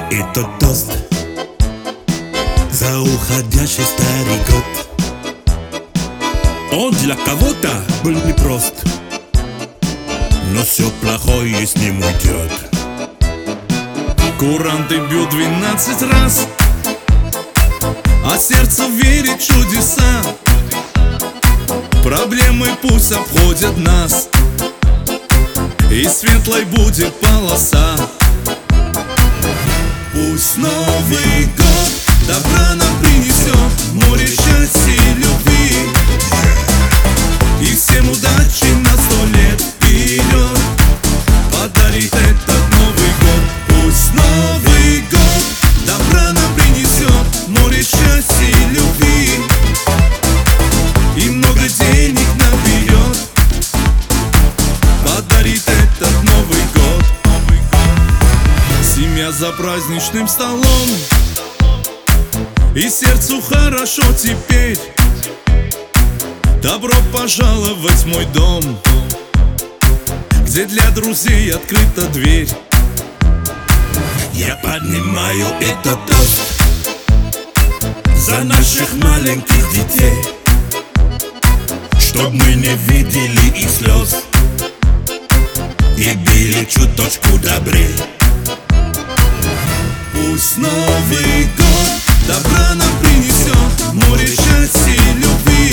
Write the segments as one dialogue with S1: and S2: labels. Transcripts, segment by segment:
S1: Это тост за уходящий старый год. Он для кого-то был непрост, но все плохое с ним уйдет. Куранты бьют 12 раз, а сердце верит в чудеса. Проблемы пусть обходят нас, и светлой будет полоса. Пусть Новый год добра нам принесет, море счастья и любви, и всем удачи на 100 лет вперед подарит этот Новый год. Пусть Новый год добра нам принесет, море счастья и любви, и много денег наберет подарит этот Новый год. Семья за праздничным столом, и сердцу хорошо теперь. Добро пожаловать в мой дом, где для друзей открыта дверь. Я поднимаю этот тост за наших маленьких детей, чтоб мы не видели их слез и были чуточку добрей. Пусть Новый год добра нам принесет, море счастья и любви,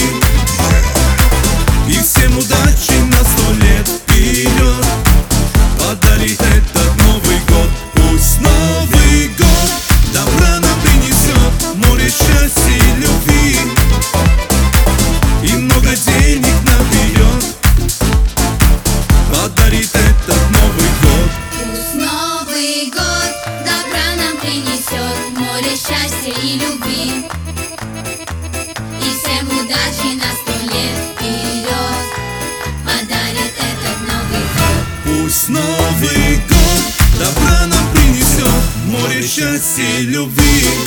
S1: и всем удачи на 100 лет вперед подарит этот Новый год. Пусть Новый год добра нам принесет, море счастья и любви, и много денег наберет подарит этот Новый год.
S2: Пусть Новый год добра нам принесет, море счастья и любви, и всем удачи на 100 лет вперед подарит этот Новый год.
S1: Пусть Новый год добра нам принесет, море счастья и любви,